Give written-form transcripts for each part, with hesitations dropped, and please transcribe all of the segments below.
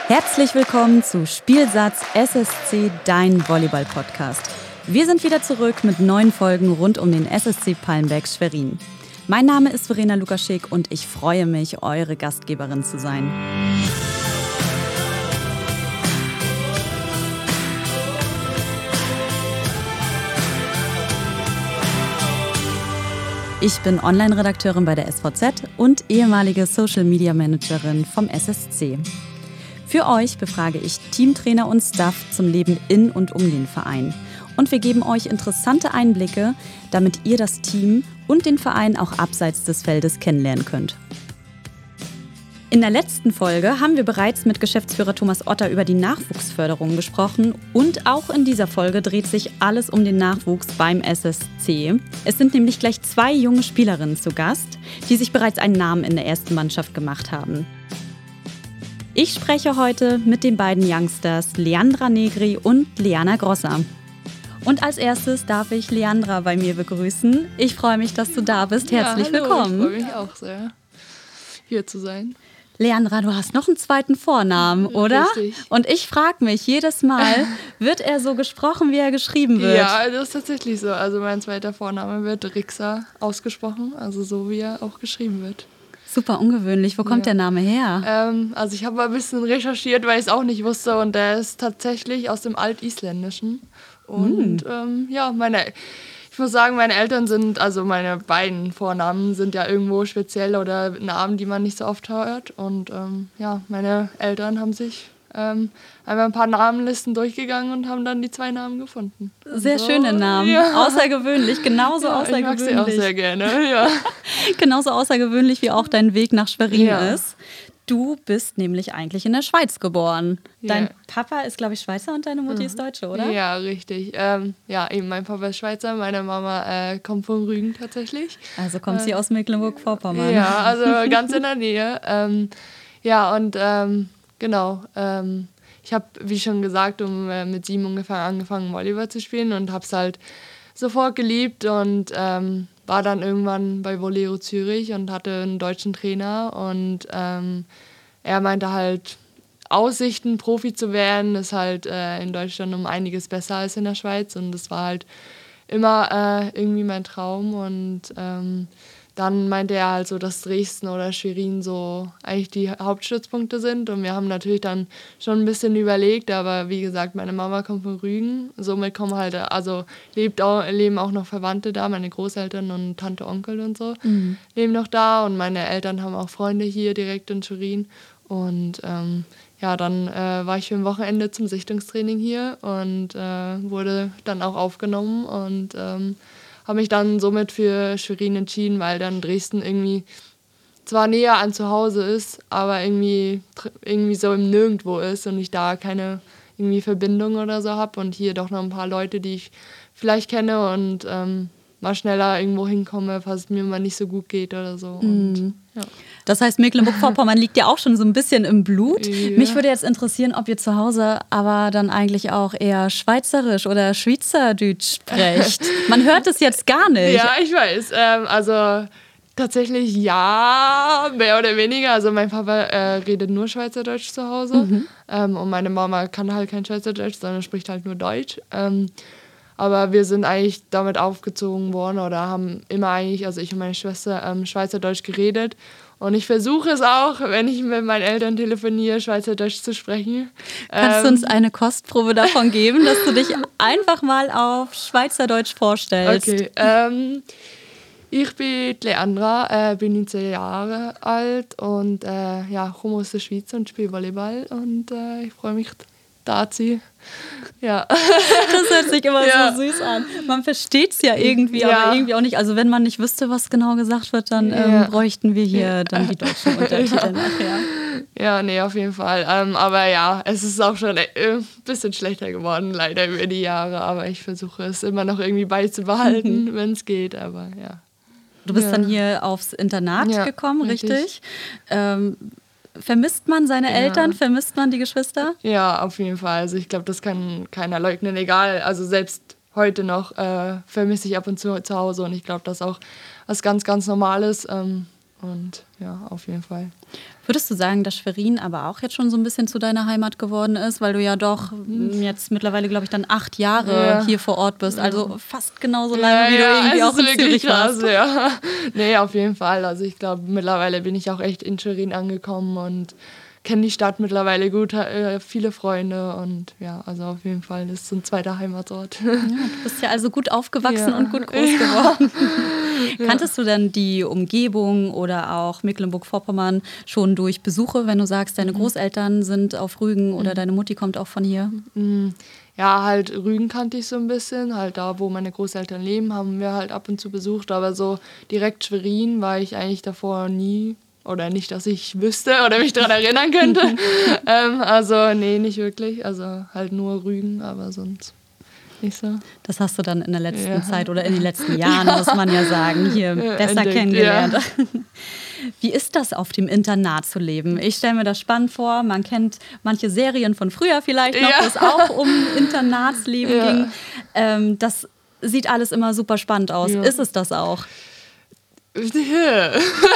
Herzlich willkommen zu Spielsatz SSC, dein Volleyball-Podcast. Wir sind wieder zurück mit neuen Folgen rund um den SSC Palmberg Schwerin. Mein Name ist Verena Lukaschik und ich freue mich, eure Gastgeberin zu sein. Ich bin Online-Redakteurin bei der SVZ und ehemalige Social-Media-Managerin vom SSC. Für euch befrage ich Teamtrainer und Staff zum Leben in und um den Verein. Und wir geben euch interessante Einblicke, damit ihr das Team und den Verein auch abseits des Feldes kennenlernen könnt. In der letzten Folge haben wir bereits mit Geschäftsführer Thomas Otter über die Nachwuchsförderung gesprochen und auch in dieser Folge dreht sich alles um den Nachwuchs beim SSC. Es sind nämlich gleich 2 junge Spielerinnen zu Gast, die sich bereits einen Namen in der ersten Mannschaft gemacht haben. Ich spreche heute mit den beiden Youngsters Leandra Negri und Liana Grosser. Und als erstes darf ich Leandra bei mir begrüßen. Ich freue mich, dass du da bist. Herzlich willkommen. Ich freue mich auch sehr, hier zu sein. Leandra, du hast noch einen zweiten Vornamen, oder? Richtig. Und ich frage mich jedes Mal, wird er so gesprochen, wie er geschrieben wird? Ja, das ist tatsächlich so. Also mein zweiter Vorname wird Rixa ausgesprochen, also so wie er auch geschrieben wird. Super ungewöhnlich. Wo kommt der Name her? Also ich habe mal ein bisschen recherchiert, weil ich es auch nicht wusste. Und der ist tatsächlich aus dem Altisländischen. Und ich muss sagen, meine Eltern sind, also meine beiden Vornamen sind ja irgendwo speziell oder Namen, die man nicht so oft hört. Und meine Eltern haben sich einmal ein paar Namenlisten durchgegangen und haben dann die 2 Namen gefunden. Sehr schöne Namen, ja. Außergewöhnlich, genauso außergewöhnlich. Ich mag sie auch sehr gerne, ja. Genauso außergewöhnlich, wie auch dein Weg nach Schwerin ist. Du bist nämlich eigentlich in der Schweiz geboren. Dein Papa ist, glaube ich, Schweizer und deine Mutter ist Deutsche, oder? Ja, richtig. Eben mein Papa ist Schweizer, meine Mama kommt von Rügen tatsächlich. Also kommt sie aus Mecklenburg-Vorpommern. Ja, also ganz in der Nähe. Genau. Ich habe, wie schon gesagt, mit 7 ungefähr angefangen, Volleyball zu spielen und habe es halt sofort geliebt und war dann irgendwann bei Volero Zürich und hatte einen deutschen Trainer und er meinte halt, Aussichten, Profi zu werden, ist halt in Deutschland um einiges besser als in der Schweiz und das war halt immer irgendwie mein Traum und dann meinte er halt so, dass Dresden oder Schwerin so eigentlich die Hauptstützpunkte sind. Und wir haben natürlich dann schon ein bisschen überlegt, aber wie gesagt, meine Mama kommt von Rügen. Somit kommen halt, also leben auch noch Verwandte da, meine Großeltern und Tante, Onkel und so leben noch da. Und meine Eltern haben auch Freunde hier direkt in Schwerin. Und dann war ich für ein Wochenende zum Sichtungstraining hier und wurde dann auch aufgenommen und habe mich dann somit für Schwerin entschieden, weil dann Dresden irgendwie zwar näher an zu Hause ist, aber irgendwie so im Nirgendwo ist und ich da keine irgendwie Verbindung oder so habe und hier doch noch ein paar Leute, die ich vielleicht kenne und mal schneller irgendwo hinkomme, falls es mir mal nicht so gut geht oder so. Und, ja. Das heißt, Mecklenburg-Vorpommern liegt ja auch schon so ein bisschen im Blut. Ja. Mich würde jetzt interessieren, ob ihr zu Hause aber dann eigentlich auch eher Schweizerisch oder Schweizerdeutsch sprecht. Man hört es jetzt gar nicht. Ja, ich weiß. Also tatsächlich ja, mehr oder weniger. Also mein Papa redet nur Schweizerdeutsch zu Hause und meine Mama kann halt kein Schweizerdeutsch, sondern spricht halt nur Deutsch. Aber wir sind eigentlich damit aufgezogen worden oder haben immer eigentlich, also ich und meine Schwester, Schweizerdeutsch geredet. Und ich versuche es auch, wenn ich mit meinen Eltern telefoniere, Schweizerdeutsch zu sprechen. Kannst du uns eine Kostprobe davon geben, dass du dich einfach mal auf Schweizerdeutsch vorstellst? Okay. Ich bin Leandra, bin 19 Jahre alt und komme aus der Schweiz und spiele Volleyball. Und ich freue mich, da zu sein. Ja. Das hört sich immer so süß an. Man versteht es ja irgendwie, aber irgendwie auch nicht. Also wenn man nicht wüsste, was genau gesagt wird, dann bräuchten wir hier dann die deutschen Untertitel nachher. Ja, nee, auf jeden Fall. Aber ja, es ist auch schon ein bisschen schlechter geworden, leider über die Jahre. Aber ich versuche es immer noch irgendwie beizubehalten, wenn es geht. Aber ja. Du bist dann hier aufs Internat gekommen, richtig? Vermisst man seine Eltern? Vermisst man die Geschwister? Ja, auf jeden Fall. Also ich glaube, das kann keiner leugnen. Egal, also selbst heute noch vermisse ich ab und zu Hause. Und ich glaube, das ist auch was ganz, ganz Normales. Und ja, auf jeden Fall. Würdest du sagen, dass Schwerin aber auch jetzt schon so ein bisschen zu deiner Heimat geworden ist, weil du ja doch jetzt mittlerweile, glaube ich, dann 8 Jahre hier vor Ort bist, also fast genauso lange, wie du irgendwie auch in Zürich warst. Ja. Nee, auf jeden Fall. Also ich glaube, mittlerweile bin ich auch echt in Schwerin angekommen und kenne die Stadt mittlerweile gut, viele Freunde und ja, also auf jeden Fall, das ist so ein zweiter Heimatort. Ja, du bist ja also gut aufgewachsen und gut groß geworden. Kanntest du denn die Umgebung oder auch Mecklenburg-Vorpommern schon durch Besuche, wenn du sagst, deine Großeltern sind auf Rügen oder deine Mutti kommt auch von hier? Ja, halt Rügen kannte ich so ein bisschen, halt da, wo meine Großeltern leben, haben wir halt ab und zu besucht, aber so direkt Schwerin war ich eigentlich davor nie. Oder nicht, dass ich wüsste oder mich daran erinnern könnte. Also, nee, nicht wirklich. Also halt nur Rügen, aber sonst nicht so. Das hast du dann in der letzten Zeit oder in den letzten Jahren, muss man ja sagen, hier besser kennengelernt. Ja. Wie ist das, auf dem Internat zu leben? Ich stelle mir das spannend vor. Man kennt manche Serien von früher vielleicht noch, wo es auch um Internatsleben ging. Das sieht alles immer super spannend aus. Ja. Ist es das auch? Okay.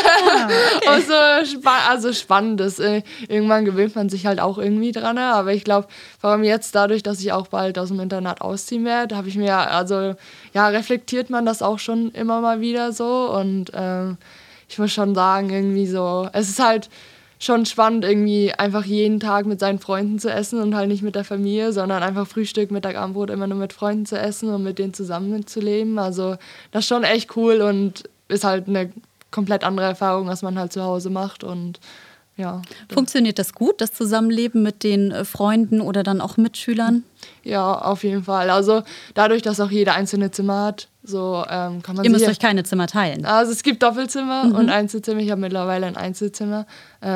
Also Spannendes. Irgendwann gewöhnt man sich halt auch irgendwie dran, aber ich glaube, vor allem jetzt dadurch, dass ich auch bald aus dem Internat ausziehen werde, habe ich mir, reflektiert man das auch schon immer mal wieder so und ich muss schon sagen, irgendwie so, es ist halt schon spannend, irgendwie einfach jeden Tag mit seinen Freunden zu essen und halt nicht mit der Familie, sondern einfach Frühstück, Mittag, Abendbrot immer nur mit Freunden zu essen und mit denen zusammen zu leben. Also das ist schon echt cool und ist halt eine komplett andere Erfahrung, was man halt zu Hause macht und ja. Funktioniert das gut, das Zusammenleben mit den Freunden oder dann auch Mitschülern? Ja, auf jeden Fall. Also dadurch, dass auch jeder einzelne Zimmer hat, so kann man Ihr müsst euch keine Zimmer teilen? Also es gibt Doppelzimmer und Einzelzimmer. Ich habe mittlerweile ein Einzelzimmer.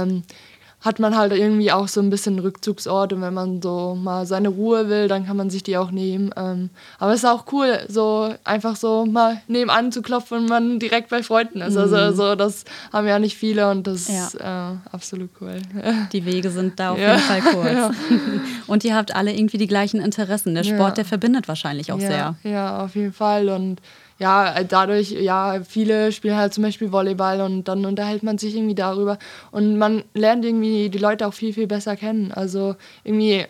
Hat man halt irgendwie auch so ein bisschen Rückzugsort und wenn man so mal seine Ruhe will, dann kann man sich die auch nehmen. Aber es ist auch cool, so einfach so mal nebenan zu klopfen und man direkt bei Freunden ist. Also das haben ja nicht viele und das ist absolut cool. Die Wege sind da auf jeden Fall kurz. Ja. Und ihr habt alle irgendwie die gleichen Interessen. Der Sport, der verbindet wahrscheinlich auch sehr. Ja, auf jeden Fall und ja, dadurch, viele spielen halt zum Beispiel Volleyball und dann unterhält man sich irgendwie darüber und man lernt irgendwie die Leute auch viel, viel besser kennen. Also irgendwie,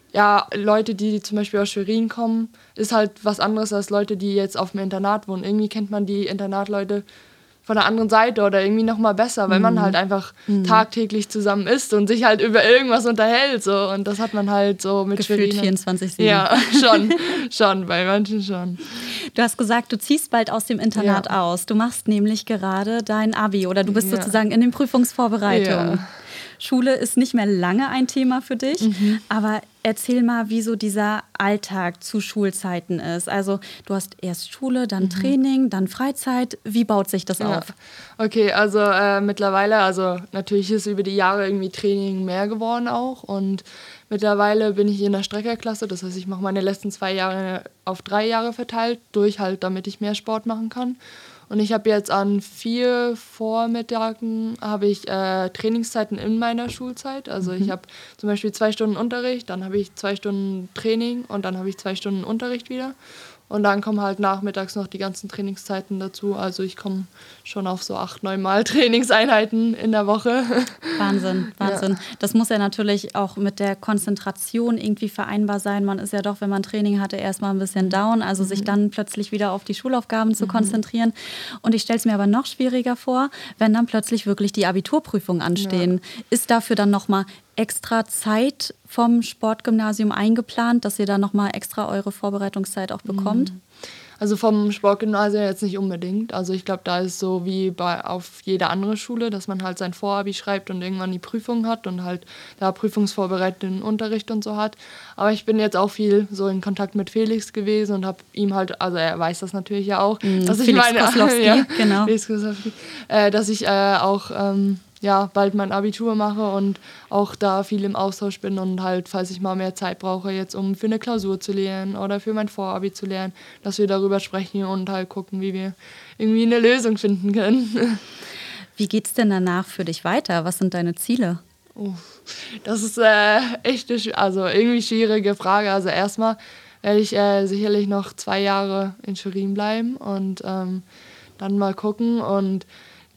Leute, die zum Beispiel aus Schwerin kommen, ist halt was anderes als Leute, die jetzt auf dem Internat wohnen. Irgendwie kennt man die Internatleute von der anderen Seite oder irgendwie noch mal besser, weil man halt einfach tagtäglich zusammen ist und sich halt über irgendwas unterhält. So. Und das hat man halt so mit Gefühlt Schwerin. 24/7. Ja, schon, bei manchen schon. Du hast gesagt, du ziehst bald aus dem Internat aus. Du machst nämlich gerade dein Abi oder du bist sozusagen in den Prüfungsvorbereitungen. Ja. Schule ist nicht mehr lange ein Thema für dich, aber erzähl mal, wie so dieser Alltag zu Schulzeiten ist. Also du hast erst Schule, dann Training, dann Freizeit. Wie baut sich das auf? Okay, also mittlerweile, also natürlich ist über die Jahre irgendwie Training mehr geworden auch und mittlerweile bin ich in der Streckerklasse, das heißt, ich mache meine letzten 2 Jahre auf 3 Jahre verteilt, damit ich mehr Sport machen kann. Und ich habe jetzt an 4 Vormittagen Trainingszeiten in meiner Schulzeit. Also ich habe zum Beispiel 2 Stunden Unterricht, dann habe ich 2 Stunden Training und dann habe ich 2 Stunden Unterricht wieder. Und dann kommen halt nachmittags noch die ganzen Trainingszeiten dazu. Also ich komme schon auf so 8-9 Mal Trainingseinheiten in der Woche. Wahnsinn. Ja. Das muss ja natürlich auch mit der Konzentration irgendwie vereinbar sein. Man ist ja doch, wenn man Training hatte, erstmal ein bisschen down. Also sich dann plötzlich wieder auf die Schulaufgaben zu konzentrieren. Und ich stelle es mir aber noch schwieriger vor, wenn dann plötzlich wirklich die Abiturprüfungen anstehen. Ja. Ist dafür dann nochmal extra Zeit vom Sportgymnasium eingeplant, dass ihr da nochmal extra eure Vorbereitungszeit auch bekommt? Also vom Sportgymnasium jetzt nicht unbedingt. Also ich glaube, da ist so wie auf jeder andere Schule, dass man halt sein Vorabi schreibt und irgendwann die Prüfung hat und halt da prüfungsvorbereitenden Unterricht und so hat. Aber ich bin jetzt auch viel so in Kontakt mit Felix gewesen und habe ihm halt, also er weiß das natürlich ja auch, dass Felix Koslowski, genau. Felix Koslowski, dass ich auch bald mein Abitur mache und auch da viel im Austausch bin und halt, falls ich mal mehr Zeit brauche, jetzt um für eine Klausur zu lernen oder für mein Vorabi zu lernen, dass wir darüber sprechen und halt gucken, wie wir irgendwie eine Lösung finden können. Wie geht's denn danach für dich weiter? Was sind deine Ziele? Das ist echt irgendwie schwierige Frage. Also erstmal werde ich sicherlich noch 2 Jahre in Schwerin bleiben und dann mal gucken und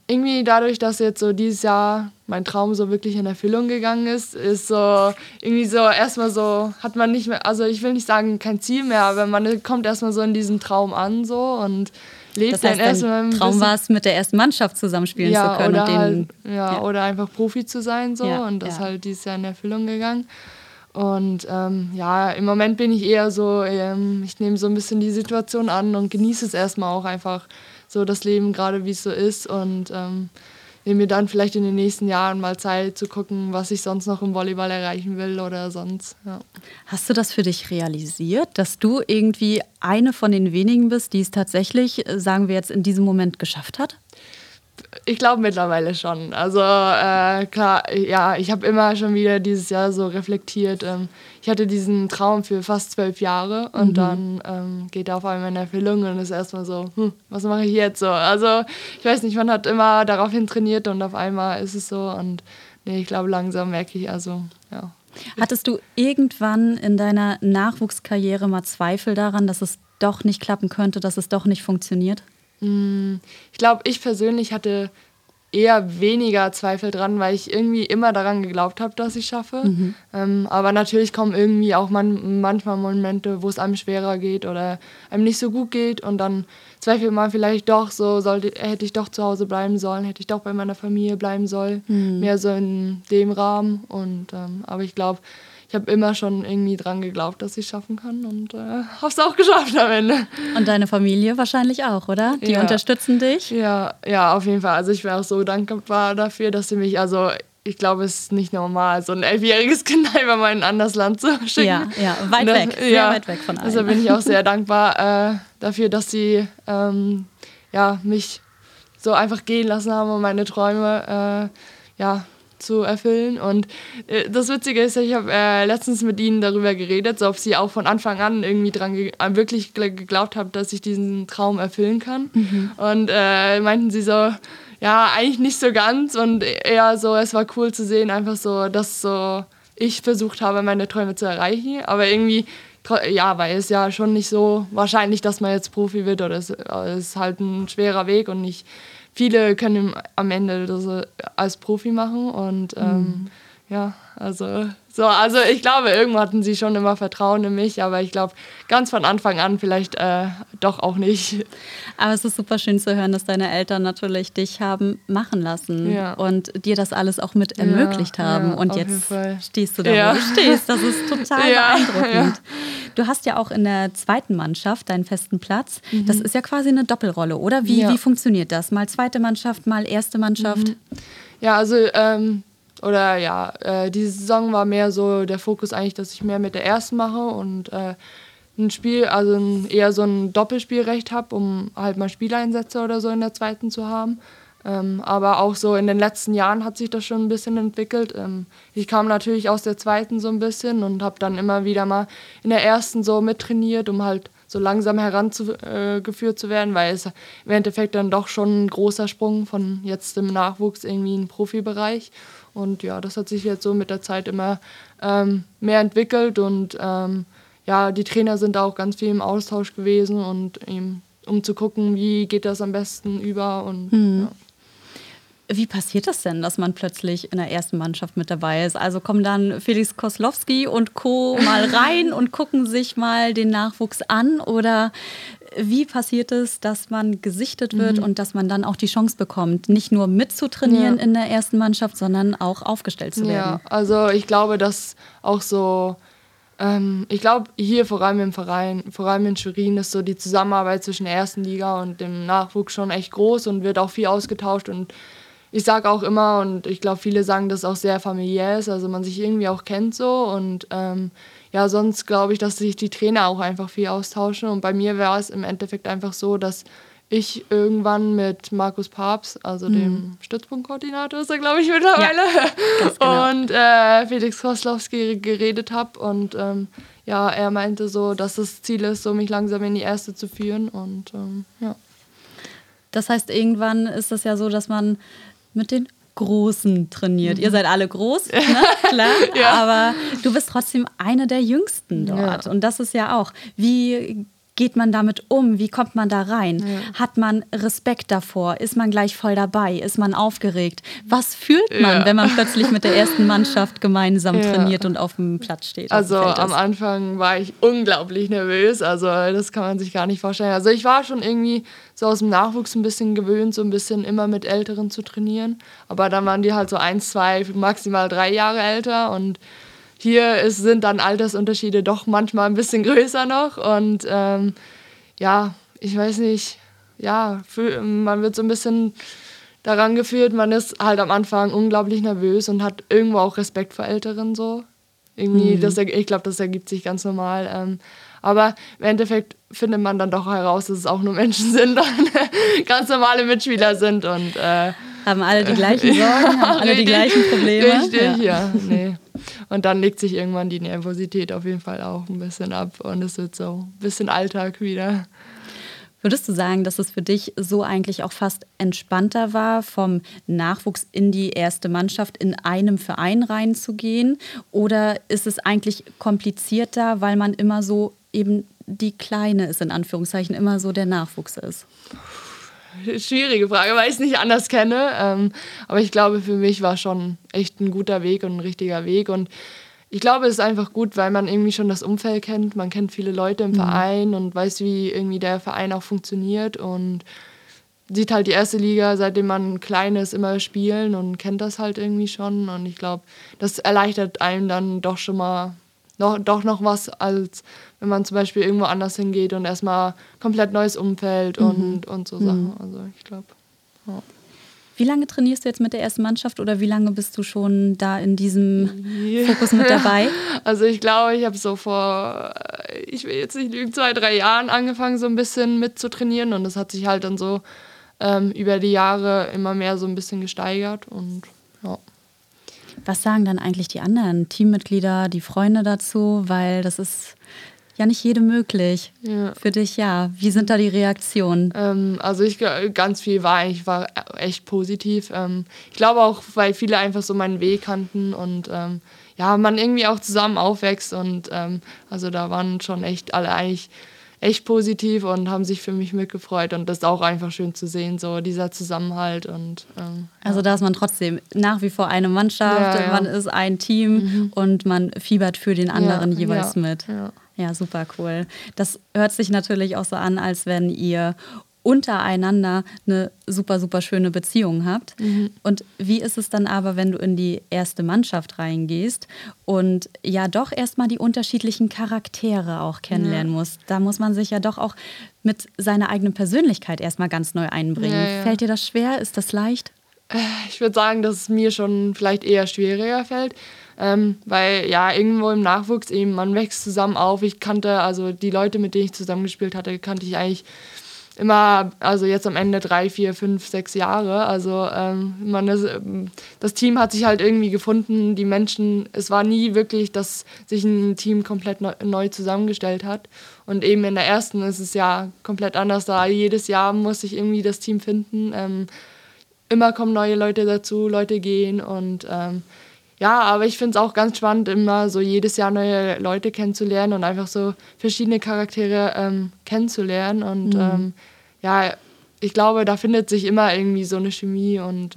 irgendwie dadurch, dass jetzt so dieses Jahr mein Traum so wirklich in Erfüllung gegangen ist so irgendwie so erstmal so, hat man nicht mehr, also ich will nicht sagen kein Ziel mehr, aber man kommt erstmal so in diesen Traum an so und lebt das heißt, dann erstmal. Traum war es, mit der ersten Mannschaft zusammenspielen zu können. Oder und halt, oder einfach Profi zu sein so und das halt dieses Jahr in Erfüllung gegangen. Und im Moment bin ich eher so, ich nehme so ein bisschen die Situation an und genieße es erstmal auch einfach so das Leben gerade, wie es so ist und nehme mir dann vielleicht in den nächsten Jahren mal Zeit zu gucken, was ich sonst noch im Volleyball erreichen will oder sonst. Ja. Hast du das für dich realisiert, dass du irgendwie eine von den wenigen bist, die es tatsächlich, sagen wir jetzt, in diesem Moment geschafft hat? Ich glaube mittlerweile schon. Also klar, ja, ich habe immer schon wieder dieses Jahr so reflektiert. Ich hatte diesen Traum für fast 12 Jahre und dann geht er auf einmal in Erfüllung und ist erstmal so, was mache ich jetzt so? Also ich weiß nicht, man hat immer daraufhin trainiert und auf einmal ist es so und nee, ich glaube langsam merke ich, also ja. Hattest du irgendwann in deiner Nachwuchskarriere mal Zweifel daran, dass es doch nicht klappen könnte, dass es doch nicht funktioniert? Ich glaube, ich persönlich hatte eher weniger Zweifel dran, weil ich irgendwie immer daran geglaubt habe, dass ich es schaffe. Aber natürlich kommen irgendwie auch manchmal Momente, wo es einem schwerer geht oder einem nicht so gut geht und dann zweifelt man vielleicht doch so, hätte ich doch zu Hause bleiben sollen, hätte ich doch bei meiner Familie bleiben sollen, mehr so in dem Rahmen. Und aber ich glaube, ich habe immer schon irgendwie dran geglaubt, dass ich es schaffen kann und habe es auch geschafft am Ende. Und deine Familie wahrscheinlich auch, oder? Die unterstützen dich? Ja, auf jeden Fall. Also ich wäre auch so dankbar dafür, dass sie mich, also ich glaube, es ist nicht normal, so ein 11-jähriges Kind einfach mal in ein anderes Land zu schicken. Ja, weit weg, sehr weit weg von allem. Also bin ich auch sehr dankbar dafür, dass sie mich so einfach gehen lassen haben, um meine Träume zu erfüllen. Und das Witzige ist, ich habe letztens mit ihnen darüber geredet, so ob sie auch von Anfang an irgendwie wirklich geglaubt haben, dass ich diesen Traum erfüllen kann. Und meinten sie so, ja, eigentlich nicht so ganz und eher so, es war cool zu sehen, einfach so, dass so ich versucht habe, meine Träume zu erreichen, aber irgendwie, weil es ja schon nicht so wahrscheinlich, dass man jetzt Profi wird oder es ist halt ein schwerer Weg und nicht viele können am Ende das als Profi machen und also ich glaube, irgendwo hatten sie schon immer Vertrauen in mich, aber ich glaube, ganz von Anfang an vielleicht doch auch nicht. Aber es ist super schön zu hören, dass deine Eltern natürlich dich haben machen lassen und dir das alles auch mit ermöglicht haben. Und jetzt stehst du da, wo du stehst. Das ist total beeindruckend. Ja. Du hast ja auch in der zweiten Mannschaft deinen festen Platz. Das ist ja quasi eine Doppelrolle, oder? Wie funktioniert das? Mal zweite Mannschaft, mal erste Mannschaft? Ja, also diese Saison war mehr so der Fokus eigentlich, dass ich mehr mit der ersten mache und ein Spiel, also eher so ein Doppelspielrecht habe, um halt mal Spieleinsätze oder so in der zweiten zu haben. Aber auch so in den letzten Jahren hat sich das schon ein bisschen entwickelt. Ich kam natürlich aus der zweiten so ein bisschen und habe dann immer wieder mal in der ersten so mittrainiert, um halt so langsam herangeführt zu werden, weil es im Endeffekt dann doch schon ein großer Sprung von jetzt im Nachwuchs irgendwie in den Profibereich. Und ja, das hat sich jetzt so mit der Zeit immer mehr entwickelt und die Trainer sind da auch ganz viel im Austausch gewesen und eben, um zu gucken, wie geht das am besten über und Wie passiert das denn, dass man plötzlich in der ersten Mannschaft mit dabei ist? Also kommen dann Felix Koslowski und Co. mal rein und gucken sich mal den Nachwuchs an? Oder wie passiert es, dass man gesichtet wird und dass man dann auch die Chance bekommt, nicht nur mitzutrainieren in der ersten Mannschaft, sondern auch aufgestellt zu werden? Ja, also ich glaube, dass auch so, ich glaube hier vor allem im Verein, vor allem in Schwerin, ist so die Zusammenarbeit zwischen der ersten Liga und dem Nachwuchs schon echt groß und wird auch viel ausgetauscht und ich sage auch immer, und ich glaube, viele sagen, dass es auch sehr familiär ist, also man sich irgendwie auch kennt so. Und sonst glaube ich, dass sich die Trainer auch einfach viel austauschen. Und bei mir war es im Endeffekt einfach so, dass ich irgendwann mit Markus Papst, also dem Stützpunktkoordinator ist er, glaube ich, mittlerweile, genau. Und Felix Koslowski geredet habe. Und er meinte so, dass das Ziel ist, so mich langsam in die erste zu führen. Und Das heißt, irgendwann ist es ja so, dass man mit den Großen trainiert. Ihr seid alle groß, ne? Klar, aber du bist trotzdem eine der Jüngsten dort. Und das ist ja auch, wie geht man damit um? Wie kommt man da rein? Ja. Hat man Respekt davor? Ist man gleich voll dabei? Ist man aufgeregt? Was fühlt man, wenn man plötzlich mit der ersten Mannschaft gemeinsam trainiert und auf dem Platz steht? Also am Anfang war ich unglaublich nervös. Also das kann man sich gar nicht vorstellen. Also ich war schon irgendwie so aus dem Nachwuchs ein bisschen gewöhnt, so ein bisschen immer mit Älteren zu trainieren. Aber dann waren die halt so 1, 2, maximal 3 Jahre älter und hier sind dann Altersunterschiede doch manchmal ein bisschen größer noch und ich weiß nicht, man wird so ein bisschen daran geführt, man ist halt am Anfang unglaublich nervös und hat irgendwo auch Respekt vor Älteren so. Irgendwie, ich glaube, das ergibt sich ganz normal. Aber im Endeffekt findet man dann doch heraus, dass es auch nur Menschen sind und ganz normale Mitspieler sind und haben alle die gleichen Sorgen, haben alle die gleichen Probleme. Richtig, nee. Und dann legt sich irgendwann die Nervosität auf jeden Fall auch ein bisschen ab und es wird so ein bisschen Alltag wieder. Würdest du sagen, dass es für dich so eigentlich auch fast entspannter war, vom Nachwuchs in die erste Mannschaft in einem Verein reinzugehen? Oder ist es eigentlich komplizierter, weil man immer so eben die Kleine ist, in Anführungszeichen, immer so der Nachwuchs ist? Schwierige Frage, weil ich es nicht anders kenne. Aber ich glaube, für mich war schon echt ein guter Weg und ein richtiger Weg. Und ich glaube, es ist einfach gut, weil man irgendwie schon das Umfeld kennt. Man kennt viele Leute im Verein und weiß, wie irgendwie der Verein auch funktioniert. Und sieht halt die erste Liga, seitdem man klein ist, immer spielen und kennt das halt irgendwie schon. Und ich glaube, das erleichtert einem dann doch schon mal noch was, als wenn man zum Beispiel irgendwo anders hingeht und erstmal komplett neues Umfeld und so Sachen. Also ich glaube, ja. Wie lange trainierst du jetzt mit der ersten Mannschaft oder wie lange bist du schon da in diesem Fokus mit dabei? Also ich glaube, ich habe so vor, ich will jetzt nicht lügen, 2, 3 Jahren angefangen, so ein bisschen mitzutrainieren und das hat sich halt dann so über die Jahre immer mehr so ein bisschen gesteigert und ja. Was sagen dann eigentlich die anderen Teammitglieder, die Freunde dazu? Weil das ist ja nicht jedem möglich. Ja. Für dich, ja. Wie sind da die Reaktionen? Also ganz viel war echt positiv. Ich glaube auch, weil viele einfach so meinen Weg kannten und man irgendwie auch zusammen aufwächst und also da waren schon echt alle eigentlich echt positiv und haben sich für mich mitgefreut und das ist auch einfach schön zu sehen, so dieser Zusammenhalt. Und also da ist man trotzdem nach wie vor eine Mannschaft, man ist ein Team und man fiebert für den anderen jeweils mit. Ja, super cool. Das hört sich natürlich auch so an, als wenn ihr untereinander eine super, super schöne Beziehung habt. Und wie ist es dann aber, wenn du in die erste Mannschaft reingehst und ja doch erstmal die unterschiedlichen Charaktere auch kennenlernen musst? Da muss man sich ja doch auch mit seiner eigenen Persönlichkeit erstmal ganz neu einbringen. Ja. Fällt dir das schwer? Ist das leicht? Ich würde sagen, dass es mir schon vielleicht eher schwieriger fällt. Weil irgendwo im Nachwuchs eben, man wächst zusammen auf. Ich kannte, also die Leute, mit denen ich zusammengespielt hatte, kannte ich eigentlich immer, also jetzt am Ende 3, 4, 5, 6 Jahre. Also das Team hat sich halt irgendwie gefunden, die Menschen, es war nie wirklich, dass sich ein Team komplett neu zusammengestellt hat. Und eben in der ersten ist es ja komplett anders da. Jedes Jahr muss sich irgendwie das Team finden. Immer kommen neue Leute dazu, Leute gehen und aber ich finde es auch ganz spannend, immer so jedes Jahr neue Leute kennenzulernen und einfach so verschiedene Charaktere kennenzulernen. Und ich glaube, da findet sich immer irgendwie so eine Chemie und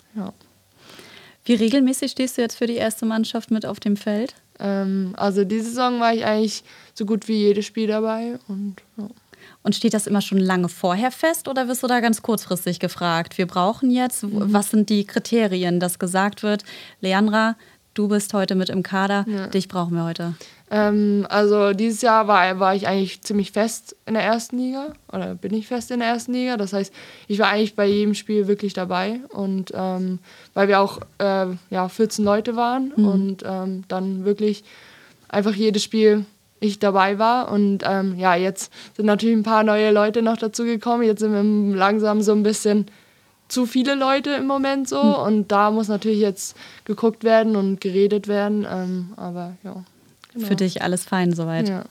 Wie regelmäßig stehst du jetzt für die erste Mannschaft mit auf dem Feld? Also diese Saison war ich eigentlich so gut wie jedes Spiel dabei und ja. Und steht das immer schon lange vorher fest oder wirst du da ganz kurzfristig gefragt? Wir brauchen jetzt, was sind die Kriterien, dass gesagt wird, Leandra, du bist heute mit im Kader, dich brauchen wir heute? Also dieses Jahr war ich eigentlich ziemlich fest in der ersten Liga oder bin ich fest in der ersten Liga. Das heißt, ich war eigentlich bei jedem Spiel wirklich dabei und weil wir auch 14 Leute waren und dann wirklich einfach jedes Spiel ich dabei war und jetzt sind natürlich ein paar neue Leute noch dazu gekommen. Jetzt sind wir langsam so ein bisschen zu viele Leute im Moment so und da muss natürlich jetzt geguckt werden und geredet werden, aber ja. Genau. Für dich alles fein soweit. Ja.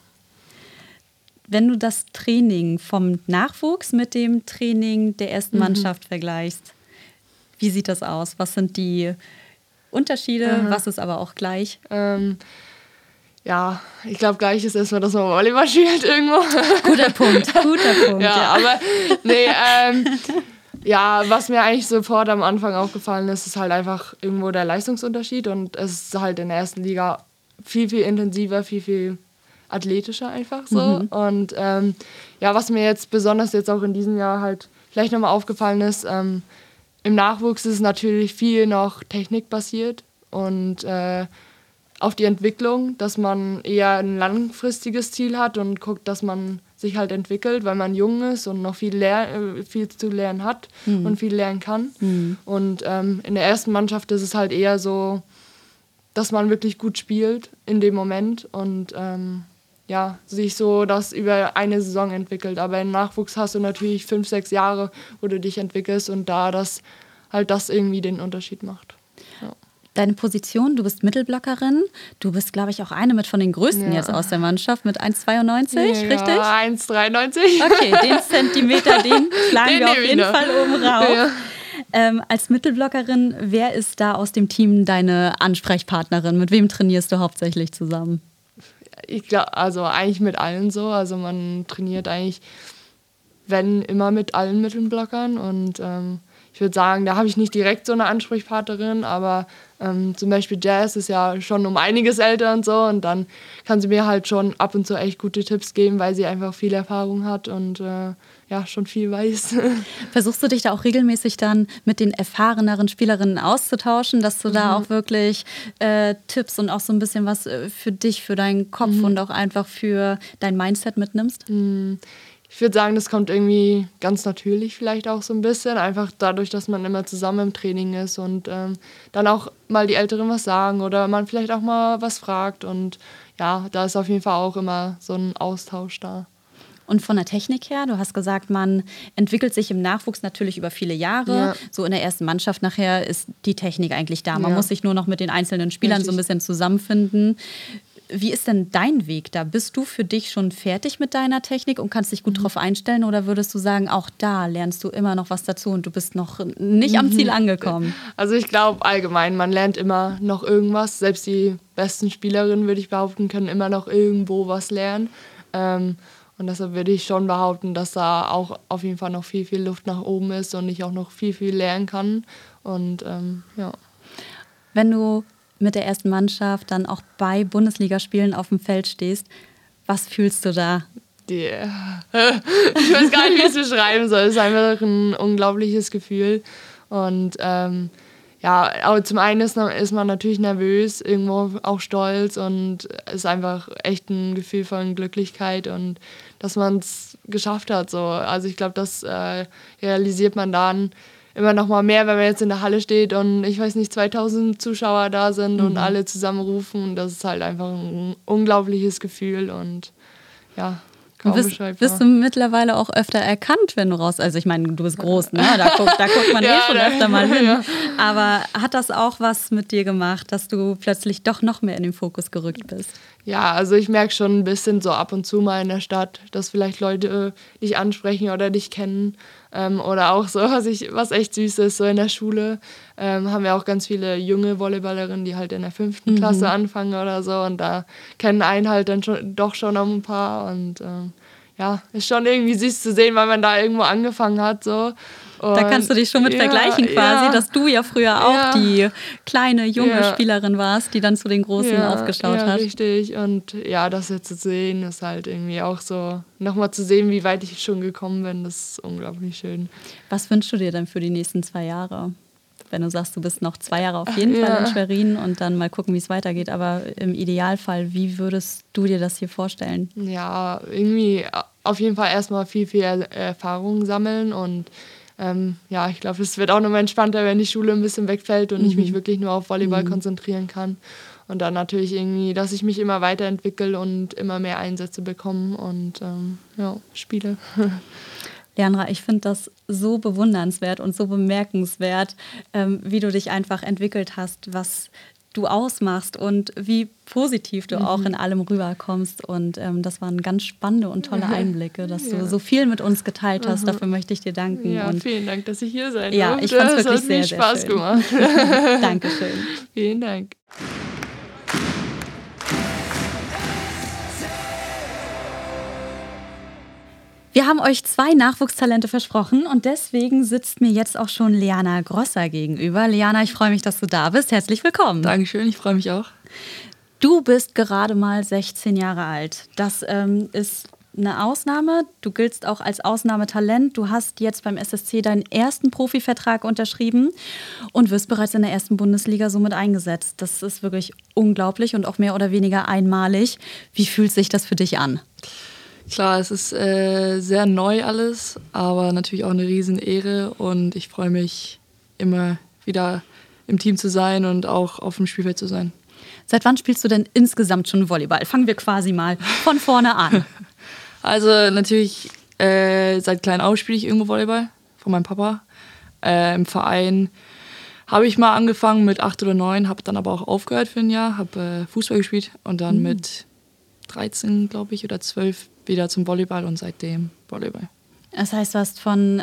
Wenn du das Training vom Nachwuchs mit dem Training der ersten Mannschaft vergleichst, wie sieht das aus? Was sind die Unterschiede? Was ist aber auch gleich? Ja, ich glaube, gleich ist erstmal, dass man Volleyball spielt irgendwo. Guter Punkt. Ja, aber nee, ja, was mir eigentlich sofort am Anfang aufgefallen ist, ist halt einfach irgendwo der Leistungsunterschied und es ist halt in der ersten Liga viel, viel intensiver, viel, viel athletischer einfach so. Und ja, was mir jetzt besonders jetzt auch in diesem Jahr halt vielleicht nochmal aufgefallen ist, im Nachwuchs ist natürlich viel noch technikbasiert und auf die Entwicklung, dass man eher ein langfristiges Ziel hat und guckt, dass man sich halt entwickelt, weil man jung ist und noch viel zu lernen hat und viel lernen kann. Und in der ersten Mannschaft ist es halt eher so, dass man wirklich gut spielt in dem Moment und ja, sich so das über eine Saison entwickelt. Aber im Nachwuchs hast du natürlich 5, 6 Jahre, wo du dich entwickelst und da das irgendwie den Unterschied macht. Ja. Deine Position, du bist Mittelblockerin. Du bist, glaube ich, auch eine mit von den größten jetzt aus der Mannschaft mit 1,92, richtig? Ja, 1,93. Okay, den Zentimeter, den schlagen wir auf jeden Fall oben rauf. Ja. Als Mittelblockerin, wer ist da aus dem Team deine Ansprechpartnerin? Mit wem trainierst du hauptsächlich zusammen? Ich glaube, also eigentlich mit allen so. Also man trainiert eigentlich, wenn immer mit allen Mittelblockern und ich würde sagen, da habe ich nicht direkt so eine Ansprechpartnerin, aber zum Beispiel Jazz ist ja schon um einiges älter und so und dann kann sie mir halt schon ab und zu echt gute Tipps geben, weil sie einfach viel Erfahrung hat und ja, schon viel weiß. Versuchst du dich da auch regelmäßig dann mit den erfahreneren Spielerinnen auszutauschen, dass du da auch wirklich Tipps und auch so ein bisschen was für dich, für deinen Kopf und auch einfach für dein Mindset mitnimmst? Ich würde sagen, das kommt irgendwie ganz natürlich vielleicht auch so ein bisschen. Einfach dadurch, dass man immer zusammen im Training ist und dann auch mal die Älteren was sagen oder man vielleicht auch mal was fragt. Und ja, da ist auf jeden Fall auch immer so ein Austausch da. Und von der Technik her, du hast gesagt, man entwickelt sich im Nachwuchs natürlich über viele Jahre. Ja. So in der ersten Mannschaft nachher ist die Technik eigentlich da. Man muss sich nur noch mit den einzelnen Spielern so ein bisschen zusammenfinden. Wie ist denn dein Weg da? Bist du für dich schon fertig mit deiner Technik und kannst dich gut drauf einstellen? Oder würdest du sagen, auch da lernst du immer noch was dazu und du bist noch nicht am Ziel angekommen? Also ich glaube allgemein, man lernt immer noch irgendwas. Selbst die besten Spielerinnen, würde ich behaupten, können immer noch irgendwo was lernen. Und deshalb würde ich schon behaupten, dass da auch auf jeden Fall noch viel, viel Luft nach oben ist und ich auch noch viel, viel lernen kann. Und ja. Wenn du mit der ersten Mannschaft dann auch bei Bundesligaspielen auf dem Feld stehst, was fühlst du da? Ich weiß gar nicht, wie ich es beschreiben soll. Es ist einfach ein unglaubliches Gefühl. Und ja, aber zum einen ist man natürlich nervös, irgendwo auch stolz und es ist einfach echt ein Gefühl von Glücklichkeit und dass man es geschafft hat. So. Also ich glaube, das realisiert man dann immer noch mal mehr, wenn man jetzt in der Halle steht und ich weiß nicht, 2000 Zuschauer da sind und alle zusammenrufen. Das ist halt einfach ein unglaubliches Gefühl und ja, kaum beschreibbar. Bist du mittlerweile auch öfter erkannt, wenn du raus... Also ich meine, du bist groß, ne? Da guckt man schon öfter mal hin. Ja. Aber hat das auch was mit dir gemacht, dass du plötzlich doch noch mehr in den Fokus gerückt bist? Ja, also ich merke schon ein bisschen so ab und zu mal in der Stadt, dass vielleicht Leute dich ansprechen oder dich kennen. Oder auch so, was echt süß ist, so in der Schule haben wir auch ganz viele junge Volleyballerinnen, die halt in der 5. Klasse anfangen oder so. Und da kennen einen halt dann doch schon noch ein paar. Und ja, ist schon irgendwie süß zu sehen, weil man da irgendwo angefangen hat. So. Und da kannst du dich schon mit vergleichen quasi, dass du ja früher auch die kleine, junge Spielerin warst, die dann zu den Großen aufgeschaut hat. Ja, richtig. Und ja, das jetzt zu sehen, ist halt irgendwie auch so, nochmal zu sehen, wie weit ich schon gekommen bin, das ist unglaublich schön. Was wünschst du dir denn für die nächsten 2 Jahre? Wenn du sagst, du bist noch 2 Jahre auf jeden Fall in Schwerin und dann mal gucken, wie es weitergeht. Aber im Idealfall, wie würdest du dir das hier vorstellen? Ja, irgendwie auf jeden Fall erstmal viel, viel Erfahrung sammeln und ja, ich glaube, es wird auch nochmal entspannter, wenn die Schule ein bisschen wegfällt und ich mich wirklich nur auf Volleyball konzentrieren kann. Und dann natürlich irgendwie, dass ich mich immer weiterentwickle und immer mehr Einsätze bekomme und spiele. Leandra, ich finde das so bewundernswert und so bemerkenswert, wie du dich einfach entwickelt hast, was du ausmachst und wie positiv du auch in allem rüberkommst. Und das waren ganz spannende und tolle Einblicke, dass du so viel mit uns geteilt hast. Dafür möchte ich dir danken. Ja, und vielen Dank, dass ich hier sein durfte. Ja, ich fand es wirklich sehr, sehr Spaß schön. Gemacht. Dankeschön. Vielen Dank. Wir haben euch 2 Nachwuchstalente versprochen und deswegen sitzt mir jetzt auch schon Liana Grosser gegenüber. Liana, ich freue mich, dass du da bist. Herzlich willkommen. Dankeschön, ich freue mich auch. Du bist gerade mal 16 Jahre alt. Das ist eine Ausnahme. Du giltst auch als Ausnahmetalent. Du hast jetzt beim SSC deinen ersten Profivertrag unterschrieben und wirst bereits in der ersten Bundesliga somit eingesetzt. Das ist wirklich unglaublich und auch mehr oder weniger einmalig. Wie fühlt sich das für dich an? Klar, es ist sehr neu alles, aber natürlich auch eine Riesenehre und ich freue mich, immer wieder im Team zu sein und auch auf dem Spielfeld zu sein. Seit wann spielst du denn insgesamt schon Volleyball? Fangen wir quasi mal von vorne an. Also natürlich seit klein auf spiele ich irgendwo Volleyball von meinem Papa. Im Verein habe ich mal angefangen mit 8 oder 9, habe dann aber auch aufgehört für ein Jahr, habe Fußball gespielt und dann mit 13, glaube ich, oder 12 wieder zum Volleyball und seitdem Volleyball. Das heißt, du hast von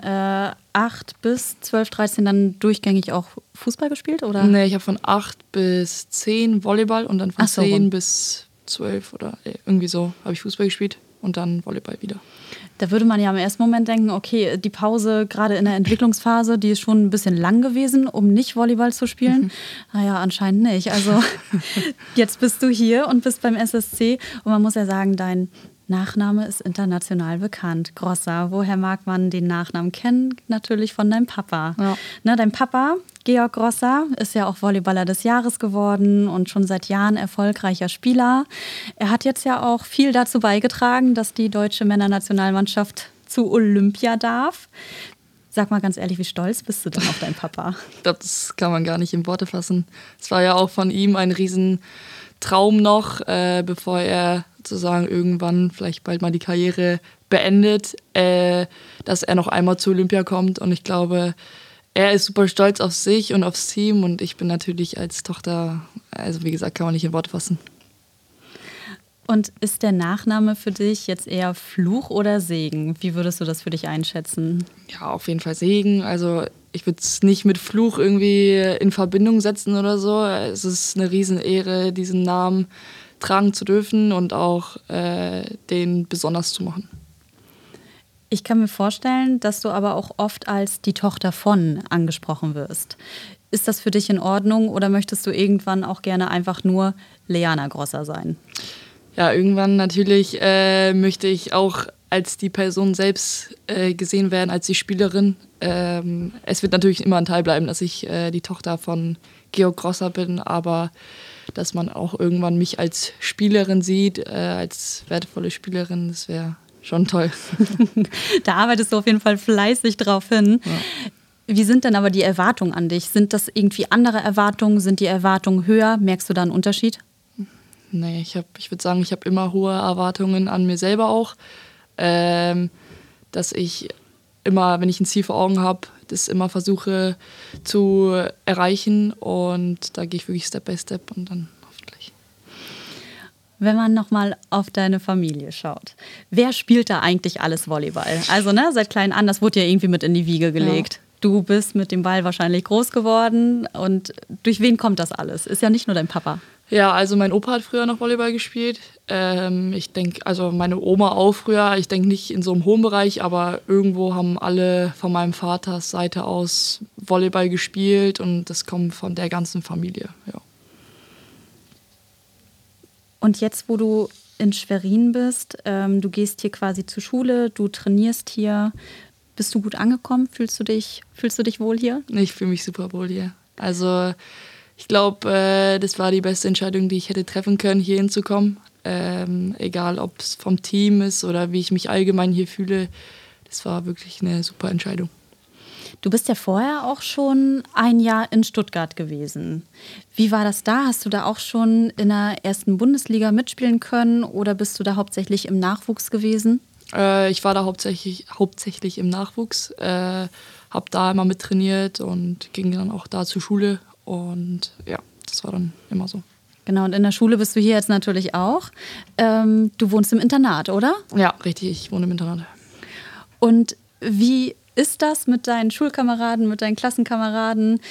8 bis 12, 13 dann durchgängig auch Fußball gespielt, oder? Nee, ich habe von 8 bis 10 Volleyball und dann von 10 bis 12 oder irgendwie so habe ich Fußball gespielt und dann Volleyball wieder. Da würde man ja im ersten Moment denken, okay, die Pause gerade in der Entwicklungsphase, die ist schon ein bisschen lang gewesen, um nicht Volleyball zu spielen. Naja, anscheinend nicht. Also jetzt bist du hier und bist beim SSC und man muss ja sagen, dein Nachname ist international bekannt. Grosser, woher mag man den Nachnamen kennen? Natürlich von deinem Papa. Ja. Ne, dein Papa, Georg Grosser, ist ja auch Volleyballer des Jahres geworden und schon seit Jahren erfolgreicher Spieler. Er hat jetzt ja auch viel dazu beigetragen, dass die deutsche Männernationalmannschaft zu Olympia darf. Sag mal ganz ehrlich, wie stolz bist du denn auf deinen Papa? Ich glaube, das kann man gar nicht in Worte fassen. Es war ja auch von ihm ein Riesentraum noch, bevor er sozusagen irgendwann vielleicht bald mal die Karriere beendet, dass er noch einmal zu Olympia kommt. Und ich glaube, er ist super stolz auf sich und aufs Team. Und ich bin natürlich als Tochter, also wie gesagt, kann man nicht in Worte fassen. Und ist der Nachname für dich jetzt eher Fluch oder Segen? Wie würdest du das für dich einschätzen? Ja, auf jeden Fall Segen. Also ich würde es nicht mit Fluch irgendwie in Verbindung setzen oder so. Es ist eine Riesenehre, diesen Namen tragen zu dürfen und auch den besonders zu machen. Ich kann mir vorstellen, dass du aber auch oft als die Tochter von angesprochen wirst. Ist das für dich in Ordnung oder möchtest du irgendwann auch gerne einfach nur Liana Grosser sein? Ja, irgendwann natürlich möchte ich auch als die Person selbst gesehen werden, als die Spielerin. Es wird natürlich immer ein Teil bleiben, dass ich die Tochter von Georg Grosser bin, aber dass man auch irgendwann mich als Spielerin sieht, als wertvolle Spielerin, das wäre schon toll. Da arbeitest du auf jeden Fall fleißig drauf hin. Ja. Wie sind denn aber die Erwartungen an dich? Sind das irgendwie andere Erwartungen? Sind die Erwartungen höher? Merkst du da einen Unterschied? Nee, ich würde sagen, ich habe immer hohe Erwartungen an mir selber auch. Dass ich immer, wenn ich ein Ziel vor Augen habe, das immer versuche zu erreichen. Und da gehe ich wirklich Step by Step und dann hoffentlich. Wenn man nochmal auf deine Familie schaut, wer spielt da eigentlich alles Volleyball? Also seit klein an, das wurde ja irgendwie mit in die Wiege gelegt. Ja. Du bist mit dem Ball wahrscheinlich groß geworden. Und durch wen kommt das alles? Ist ja nicht nur dein Papa. Ja, also mein Opa hat früher noch Volleyball gespielt. Ich denke, also meine Oma auch früher. Ich denke nicht in so einem hohen Bereich, aber irgendwo haben alle von meinem Vaters Seite aus Volleyball gespielt und das kommt von der ganzen Familie. Ja. Und jetzt, wo du in Schwerin bist, du gehst hier quasi zur Schule, du trainierst hier. Bist du gut angekommen? Fühlst du dich wohl hier? Ich fühle mich super wohl hier. Also ich glaube, das war die beste Entscheidung, die ich hätte treffen können, hier hinzukommen. Egal, ob es vom Team ist oder wie ich mich allgemein hier fühle. Das war wirklich eine super Entscheidung. Du bist ja vorher auch schon ein Jahr in Stuttgart gewesen. Wie war das da? Hast du da auch schon in der ersten Bundesliga mitspielen können oder bist du da hauptsächlich im Nachwuchs gewesen? Ich war da hauptsächlich im Nachwuchs. Habe da immer mittrainiert und ging dann auch da zur Schule. Und ja, das war dann immer so. Genau, und in der Schule bist du hier jetzt natürlich auch. Du wohnst im Internat, oder? Ja, richtig, ich wohne im Internat. Und wie ist das mit deinen Schulkameraden, mit deinen Klassenkameraden?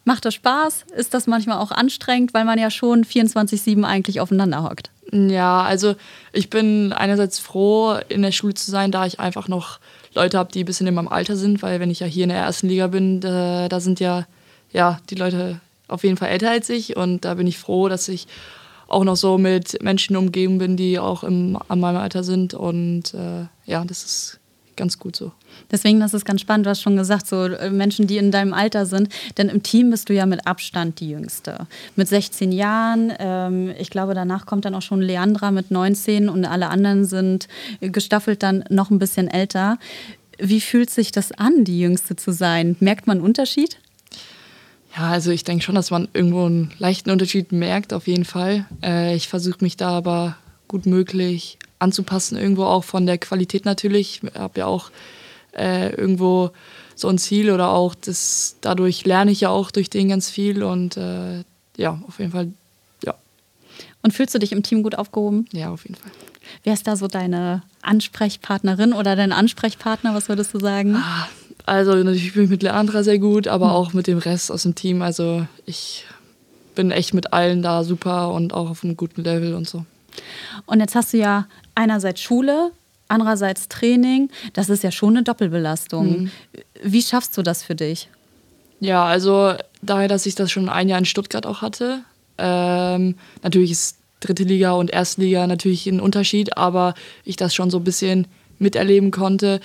Macht das Spaß? Ist das manchmal auch anstrengend, weil man ja schon 24/7 eigentlich aufeinander hockt? Ja, also ich bin einerseits froh, in der Schule zu sein, da ich einfach noch Leute habe, die ein bisschen in meinem Alter sind, weil wenn ich ja hier in der ersten Liga bin, da sind ja die Leute auf jeden Fall älter als ich und da bin ich froh, dass ich auch noch so mit Menschen umgeben bin, die auch an meinem Alter sind und das ist ganz gut so. Deswegen, das ist ganz spannend, du hast schon gesagt, so Menschen, die in deinem Alter sind, denn im Team bist du ja mit Abstand die Jüngste. Mit 16 Jahren, ich glaube, danach kommt dann auch schon Leandra mit 19 und alle anderen sind gestaffelt dann noch ein bisschen älter. Wie fühlt sich das an, die Jüngste zu sein? Merkt man einen Unterschied? Ja, also ich denke schon, dass man irgendwo einen leichten Unterschied merkt, auf jeden Fall. Ich versuche mich da aber gut möglich anzupassen, irgendwo auch von der Qualität natürlich. Ich habe ja auch irgendwo so ein Ziel oder auch dadurch lerne ich ja auch durch den ganz viel und auf jeden Fall, ja. Und fühlst du dich im Team gut aufgehoben? Ja, auf jeden Fall. Wer ist da so deine Ansprechpartnerin oder dein Ansprechpartner, was würdest du sagen? Also natürlich bin ich mit Leandra sehr gut, aber auch mit dem Rest aus dem Team. Also ich bin echt mit allen da super und auch auf einem guten Level und so. Und jetzt hast du ja einerseits Schule, andererseits Training. Das ist ja schon eine Doppelbelastung. Wie schaffst du das für dich? Ja, also daher, dass ich das schon ein Jahr in Stuttgart auch hatte. Natürlich ist dritte Liga und Erstliga natürlich ein Unterschied, aber ich das schon so ein bisschen miterleben konnte.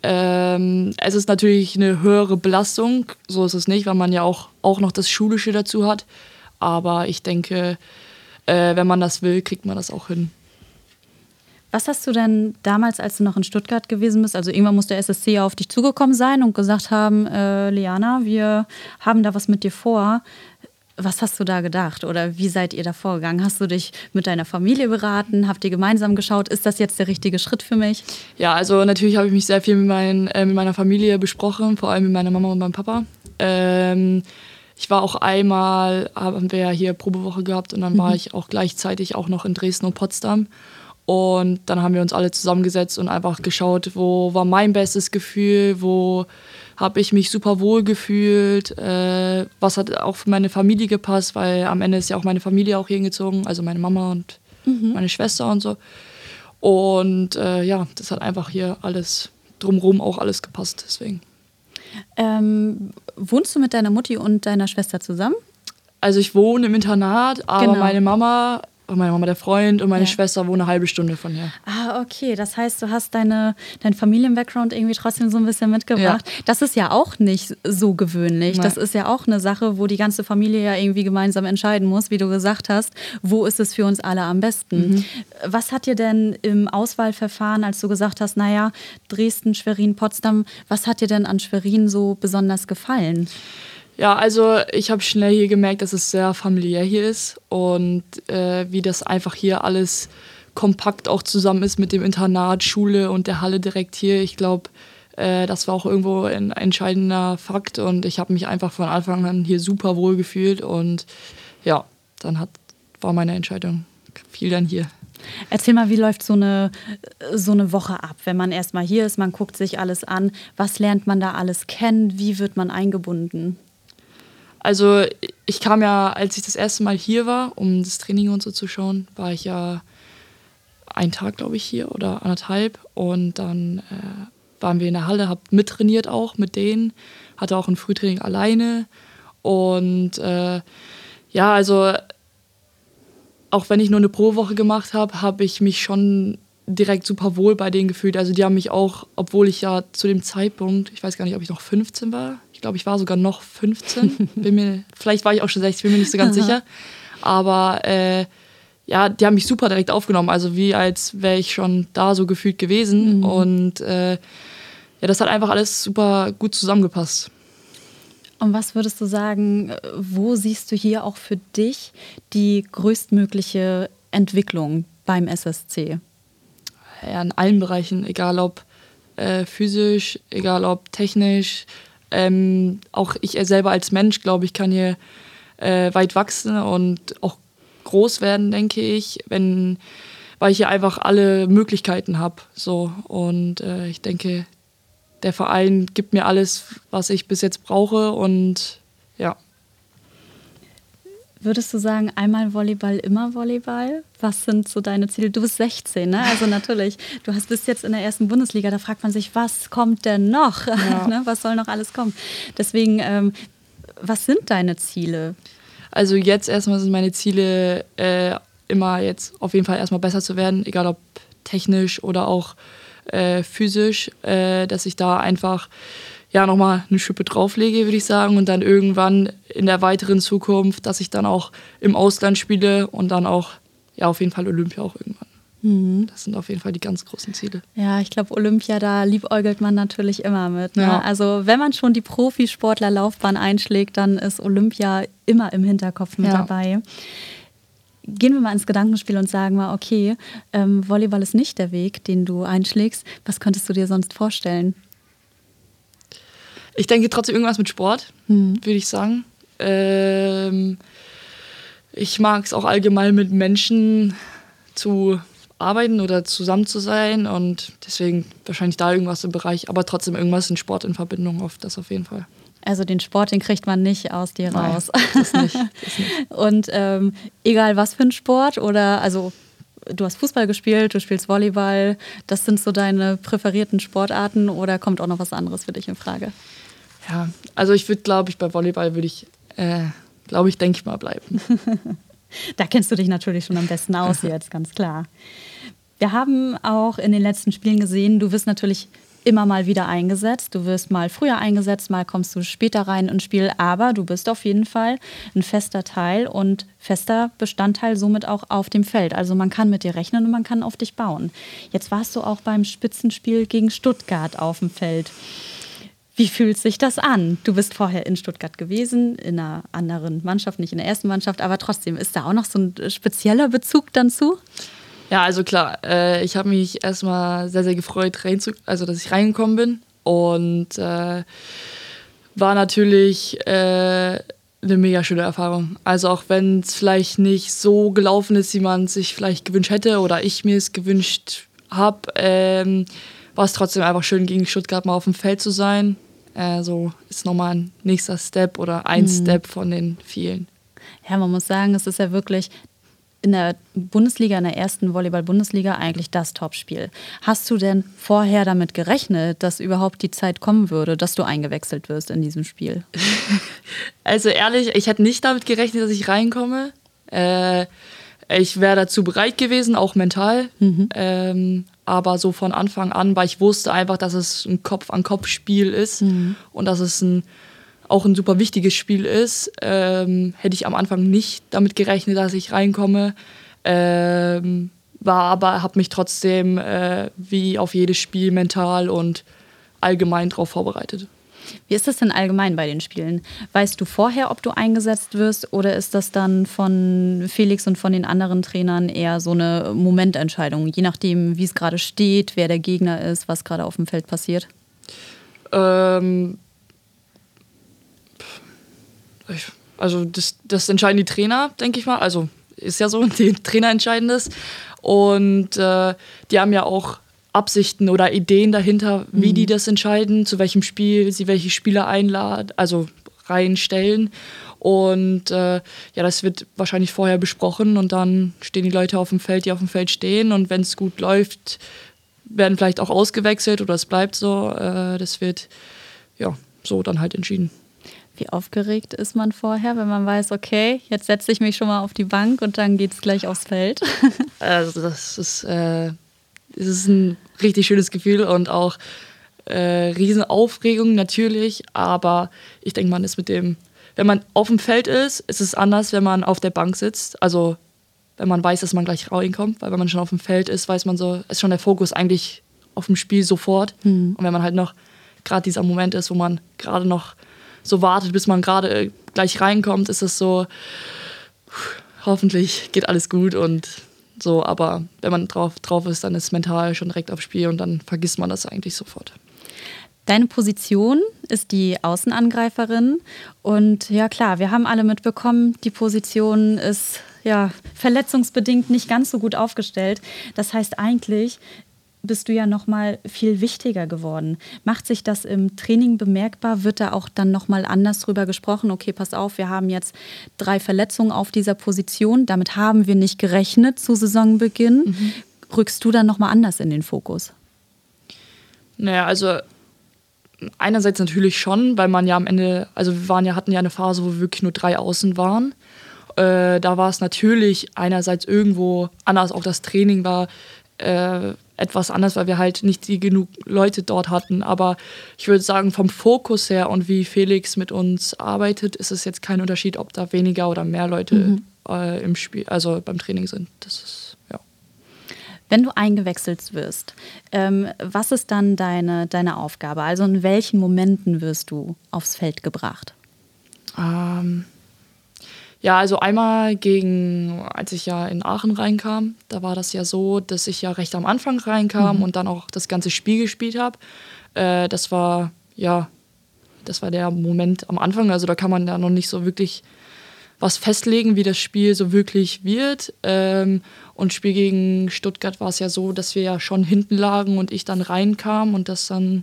Es ist natürlich eine höhere Belastung, so ist es nicht, weil man ja auch noch das Schulische dazu hat. Aber ich denke, wenn man das will, kriegt man das auch hin. Was hast du denn damals, als du noch in Stuttgart gewesen bist, also irgendwann muss der SSC ja auf dich zugekommen sein und gesagt haben, Liana, wir haben da was mit dir vor. Was hast du da gedacht oder wie seid ihr da vorgegangen? Hast du dich mit deiner Familie beraten? Habt ihr gemeinsam geschaut, ist das jetzt der richtige Schritt für mich? Ja, also natürlich habe ich mich sehr viel mit meiner Familie besprochen, vor allem mit meiner Mama und meinem Papa. Ich war auch einmal, haben wir ja hier Probewoche gehabt und dann war ich auch gleichzeitig auch noch in Dresden und Potsdam. Und dann haben wir uns alle zusammengesetzt und einfach geschaut, wo war mein bestes Gefühl, wo habe ich mich super wohl gefühlt, was hat auch für meine Familie gepasst, weil am Ende ist ja auch meine Familie auch hier hingezogen, also meine Mama und meine Schwester und so. Und das hat einfach hier alles drumherum auch alles gepasst, deswegen. Wohnst du mit deiner Mutti und deiner Schwester zusammen? Also ich wohne im Internat, aber meine Mama, der Freund und meine Schwester wohnen eine halbe Stunde von hier. Ah, okay. Das heißt, du hast deinen Familien-Background irgendwie trotzdem so ein bisschen mitgebracht. Ja. Das ist ja auch nicht so gewöhnlich. Nein. Das ist ja auch eine Sache, wo die ganze Familie ja irgendwie gemeinsam entscheiden muss, wie du gesagt hast, wo ist es für uns alle am besten. Was hat dir denn im Auswahlverfahren, als du gesagt hast, naja, Dresden, Schwerin, Potsdam, was hat dir denn an Schwerin so besonders gefallen? Ja, also ich habe schnell hier gemerkt, dass es sehr familiär hier ist und wie das einfach hier alles kompakt auch zusammen ist mit dem Internat, Schule und der Halle direkt hier. Ich glaube, das war auch irgendwo ein entscheidender Fakt und ich habe mich einfach von Anfang an hier super wohl gefühlt und ja, dann war meine Entscheidung viel dann hier. Erzähl mal, wie läuft so eine Woche ab, wenn man erstmal hier ist, man guckt sich alles an, was lernt man da alles kennen, wie wird man eingebunden? Also ich kam ja, als ich das erste Mal hier war, um das Training und so zu schauen, war ich ja einen Tag, glaube ich, hier oder 1,5. Und dann waren wir in der Halle, hab mittrainiert auch mit denen, hatte auch ein Frühtraining alleine. Und also auch wenn ich nur eine Probewoche gemacht habe, habe ich mich schon direkt super wohl bei denen gefühlt. Also die haben mich auch, obwohl ich ja zu dem Zeitpunkt, ich weiß gar nicht, ob ich noch 15 war, ich glaube, ich war sogar noch 15. Vielleicht war ich auch schon 16, bin mir nicht so ganz sicher. Aber die haben mich super direkt aufgenommen. Also wie als wäre ich schon da so gefühlt gewesen. Und das hat einfach alles super gut zusammengepasst. Und was würdest du sagen, wo siehst du hier auch für dich die größtmögliche Entwicklung beim SSC? Ja, in allen Bereichen, egal ob physisch, egal ob technisch. Auch ich selber als Mensch, glaube ich, kann hier weit wachsen und auch groß werden, denke ich, weil ich hier einfach alle Möglichkeiten habe. So. Und ich denke, der Verein gibt mir alles, was ich bis jetzt brauche und ja. Würdest du sagen, einmal Volleyball, immer Volleyball? Was sind so deine Ziele? Du bist 16, ne? Also natürlich, bist jetzt in der ersten Bundesliga, da fragt man sich, was kommt denn noch? Ja. Ne? Was soll noch alles kommen? Deswegen, was sind deine Ziele? Also jetzt erstmal sind meine Ziele immer jetzt auf jeden Fall erstmal besser zu werden, egal ob technisch oder auch physisch, dass ich da einfach nochmal eine Schippe drauflege, würde ich sagen. Und dann irgendwann in der weiteren Zukunft, dass ich dann auch im Ausland spiele und dann auch, auf jeden Fall Olympia auch irgendwann. Mhm. Das sind auf jeden Fall die ganz großen Ziele. Ja, ich glaube, Olympia, da liebäugelt man natürlich immer mit. Ne? Ja. Also wenn man schon die Profisportlerlaufbahn einschlägt, dann ist Olympia immer im Hinterkopf mit dabei. Gehen wir mal ins Gedankenspiel und sagen mal, okay, Volleyball ist nicht der Weg, den du einschlägst. Was könntest du dir sonst vorstellen? Ich denke trotzdem irgendwas mit Sport, würde ich sagen. Ich mag es auch allgemein mit Menschen zu arbeiten oder zusammen zu sein und deswegen wahrscheinlich da irgendwas im Bereich, aber trotzdem irgendwas in Sport in Verbindung, das auf jeden Fall. Also den Sport, den kriegt man nicht aus dir raus. Nein, das nicht. Und egal was für ein Sport oder, also du hast Fußball gespielt, du spielst Volleyball, das sind so deine präferierten Sportarten oder kommt auch noch was anderes für dich in Frage? Ja, also ich würde, glaube ich, bei Volleyball denke ich mal bleiben. Da kennst du dich natürlich schon am besten aus jetzt, ganz klar. Wir haben auch in den letzten Spielen gesehen, du wirst natürlich immer mal wieder eingesetzt. Du wirst mal früher eingesetzt, mal kommst du später rein ins Spiel, aber du bist auf jeden Fall ein fester Teil und fester Bestandteil somit auch auf dem Feld. Also man kann mit dir rechnen und man kann auf dich bauen. Jetzt warst du auch beim Spitzenspiel gegen Stuttgart auf dem Feld. Wie fühlt sich das an? Du bist vorher in Stuttgart gewesen, in einer anderen Mannschaft, nicht in der ersten Mannschaft, aber trotzdem, ist da auch noch so ein spezieller Bezug dann zu? Ja, also klar, ich habe mich erstmal sehr, sehr gefreut, dass ich reingekommen bin und war natürlich eine mega schöne Erfahrung. Also auch wenn es vielleicht nicht so gelaufen ist, wie man sich vielleicht gewünscht hätte oder ich mir es gewünscht habe, war es trotzdem einfach schön, gegen Stuttgart mal auf dem Feld zu sein. So ist nochmal ein nächster Step oder ein Step von den vielen. Ja, man muss sagen, es ist ja wirklich in der Bundesliga, in der ersten Volleyball-Bundesliga eigentlich das Topspiel. Hast du denn vorher damit gerechnet, dass überhaupt die Zeit kommen würde, dass du eingewechselt wirst in diesem Spiel? Also ehrlich, ich hätte nicht damit gerechnet, dass ich reinkomme. Ich wäre dazu bereit gewesen, auch mental. Aber so von Anfang an, weil ich wusste einfach, dass es ein Kopf-an-Kopf-Spiel ist und dass es auch ein super wichtiges Spiel ist, hätte ich am Anfang nicht damit gerechnet, dass ich reinkomme. Aber habe mich trotzdem wie auf jedes Spiel mental und allgemein darauf vorbereitet. Wie ist das denn allgemein bei den Spielen? Weißt du vorher, ob du eingesetzt wirst oder ist das dann von Felix und von den anderen Trainern eher so eine Momententscheidung, je nachdem, wie es gerade steht, wer der Gegner ist, was gerade auf dem Feld passiert? Also das entscheiden die Trainer, denke ich mal. Also ist ja so, die Trainer entscheiden das. Und die haben ja auch Absichten oder Ideen dahinter, wie die das entscheiden, zu welchem Spiel sie welche Spieler einladen, also reinstellen. Und das wird wahrscheinlich vorher besprochen und dann stehen die Leute auf dem Feld, die auf dem Feld stehen. Und wenn es gut läuft, werden vielleicht auch ausgewechselt oder es bleibt so. Das wird so dann halt entschieden. Wie aufgeregt ist man vorher, wenn man weiß, okay, jetzt setze ich mich schon mal auf die Bank und dann geht es gleich aufs Feld? Also das ist ein richtig schönes Gefühl und auch Riesenaufregung natürlich, aber ich denke, man ist wenn man auf dem Feld ist es anders, wenn man auf der Bank sitzt, also wenn man weiß, dass man gleich reinkommt, weil wenn man schon auf dem Feld ist, weiß man so, ist schon der Fokus eigentlich auf dem Spiel sofort und wenn man halt noch gerade dieser Moment ist, wo man gerade noch so wartet, bis man gerade gleich reinkommt, ist es so, hoffentlich geht alles gut und so, aber wenn man drauf ist, dann ist es mental schon direkt aufs Spiel und dann vergisst man das eigentlich sofort. Deine Position ist die Außenangreiferin und ja klar, wir haben alle mitbekommen, die Position ist verletzungsbedingt nicht ganz so gut aufgestellt. Das heißt eigentlich, bist du ja nochmal viel wichtiger geworden. Macht sich das im Training bemerkbar? Wird da auch dann nochmal anders drüber gesprochen? Okay, pass auf, wir haben jetzt 3 Verletzungen auf dieser Position. Damit haben wir nicht gerechnet zu Saisonbeginn. Rückst du dann nochmal anders in den Fokus? Naja, also einerseits natürlich schon, weil man ja am Ende, also hatten ja eine Phase, wo wir wirklich nur 3 Außen waren. Da war es natürlich einerseits irgendwo anders, auch das Training war etwas anders, weil wir halt nicht genug Leute dort hatten. Aber ich würde sagen, vom Fokus her und wie Felix mit uns arbeitet, ist es jetzt kein Unterschied, ob da weniger oder mehr Leute im Spiel, also beim Training sind. Das ist, ja. Wenn du eingewechselt wirst, was ist dann deine Aufgabe? Also in welchen Momenten wirst du aufs Feld gebracht? Ja, also einmal als ich ja in Aachen reinkam, da war das ja so, dass ich ja recht am Anfang reinkam und dann auch das ganze Spiel gespielt habe. Das war der Moment am Anfang, also da kann man ja noch nicht so wirklich was festlegen, wie das Spiel so wirklich wird. Und Spiel gegen Stuttgart war es ja so, dass wir ja schon hinten lagen und ich dann reinkam und das dann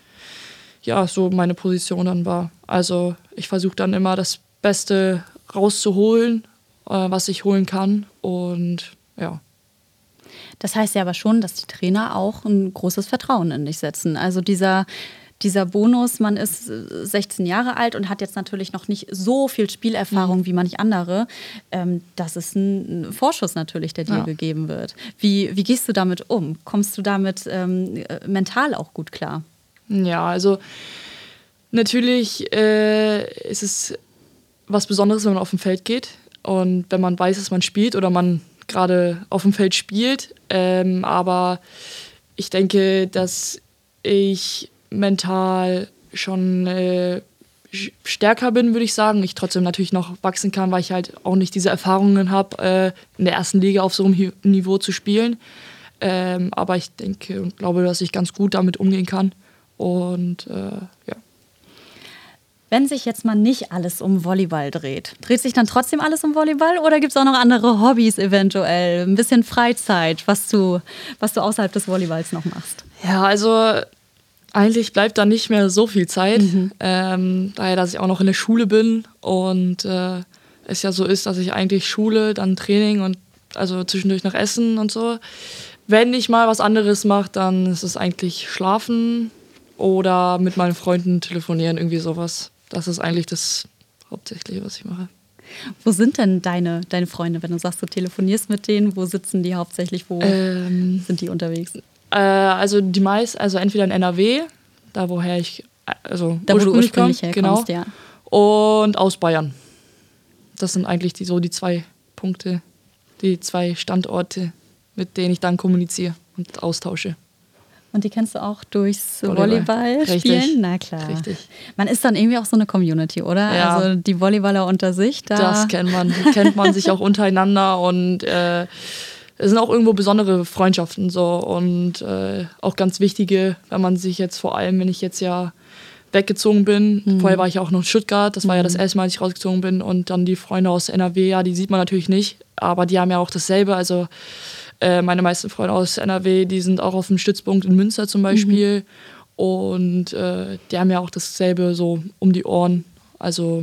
ja so meine Position dann war. Also ich versuche dann immer das Beste rauszuholen, was ich holen kann und ja. Das heißt ja aber schon, dass die Trainer auch ein großes Vertrauen in dich setzen. Also dieser Bonus, man ist 16 Jahre alt und hat jetzt natürlich noch nicht so viel Spielerfahrung wie manch andere. Das ist ein Vorschuss natürlich, der dir gegeben wird. Wie gehst du damit um? Kommst du damit mental auch gut klar? Ja, also natürlich ist es was Besonderes, wenn man auf dem Feld geht und wenn man weiß, dass man spielt oder man gerade auf dem Feld spielt. Aber ich denke, dass ich mental schon stärker bin, würde ich sagen. Ich trotzdem natürlich noch wachsen kann, weil ich halt auch nicht diese Erfahrungen habe, in der ersten Liga auf so einem Niveau zu spielen. Aber ich denke und glaube, dass ich ganz gut damit umgehen kann. Und ja. Wenn sich jetzt mal nicht alles um Volleyball dreht sich dann trotzdem alles um Volleyball oder gibt es auch noch andere Hobbys eventuell? Ein bisschen Freizeit, was du außerhalb des Volleyballs noch machst? Ja, also eigentlich bleibt da nicht mehr so viel Zeit, daher, dass ich auch noch in der Schule bin und es ja so ist, dass ich eigentlich Schule, dann Training und also zwischendurch noch Essen und so. Wenn ich mal was anderes mache, dann ist es eigentlich Schlafen oder mit meinen Freunden telefonieren, irgendwie sowas. Das ist eigentlich das Hauptsächliche, was ich mache. Wo sind denn deine Freunde, wenn du sagst, du telefonierst mit denen? Wo sitzen die hauptsächlich? Wo sind die unterwegs? Also entweder in NRW, da woher ich wo du ursprünglich herkommst, genau, ja. Und aus Bayern. Das sind eigentlich die 2 Punkte, die 2 Standorte, mit denen ich dann kommuniziere und austausche. Und die kennst du auch durchs Volleyball spielen? Richtig. Na klar. Richtig. Man ist dann irgendwie auch so eine Community, oder? Ja. Also die Volleyballer unter sich. Das kennt man sich auch untereinander und es sind auch irgendwo besondere Freundschaften so und auch ganz wichtige, wenn man sich jetzt vor allem, wenn ich jetzt ja weggezogen bin, vorher war ich auch noch in Stuttgart, das war ja das erste Mal, als ich rausgezogen bin und dann die Freunde aus NRW, ja, die sieht man natürlich nicht, aber die haben ja auch dasselbe, also meine meisten Freunde aus NRW, die sind auch auf dem Stützpunkt in Münster zum Beispiel und die haben ja auch dasselbe so um die Ohren, also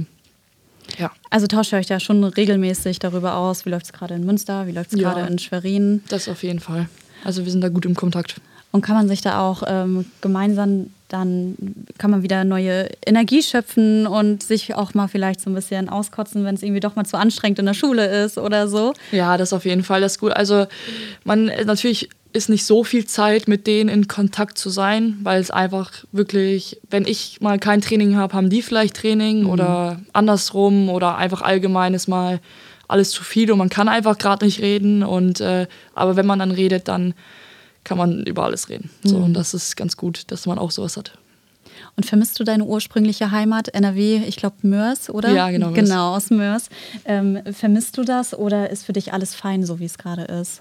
ja. Also tauscht ihr euch da schon regelmäßig darüber aus, wie läuft es gerade in Münster, wie läuft es gerade in Schwerin? Das auf jeden Fall. Also wir sind da gut im Kontakt. Und kann man sich da auch gemeinsam, dann kann man wieder neue Energie schöpfen und sich auch mal vielleicht so ein bisschen auskotzen, wenn es irgendwie doch mal zu anstrengend in der Schule ist oder so? Ja, das auf jeden Fall, das ist gut. Also natürlich ist nicht so viel Zeit, mit denen in Kontakt zu sein, weil es einfach wirklich, wenn ich mal kein Training habe, haben die vielleicht Training oder andersrum oder einfach allgemein ist mal alles zu viel und man kann einfach gerade nicht reden. Und aber wenn man dann redet, dann kann man über alles reden. So, und das ist ganz gut, dass man auch sowas hat. Und vermisst du deine ursprüngliche Heimat, NRW, ich glaube Mörs, oder? Ja, genau. Genau, aus Mörs. Vermisst du das oder ist für dich alles fein, so wie es gerade ist?